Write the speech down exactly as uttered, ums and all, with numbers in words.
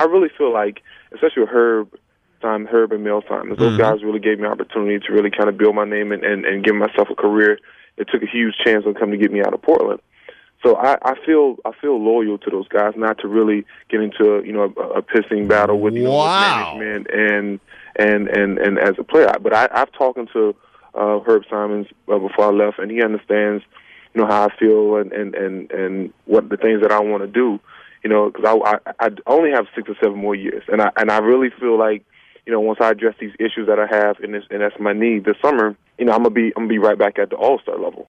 really feel like, especially with Herb, Simon, Herb and Mel Simons, those Mm-hmm. guys really gave me an opportunity to really kind of build my name and, and, and give myself a career. It took a huge chance on coming to get me out of Portland. So I, I feel I feel loyal to those guys, not to really get into you know a, a pissing battle with you know Wow. with management and and and and as a player. But I, I've talked to uh, Herb Simons uh, before I left, and he understands you know how I feel and and and, and what the things that I want to do. You know, because I, I I only have six or seven more years, and I and I really feel like you know once I address these issues that I have, and this and that's my need this summer, you know I'm gonna be I'm gonna be right back at the All-Star level.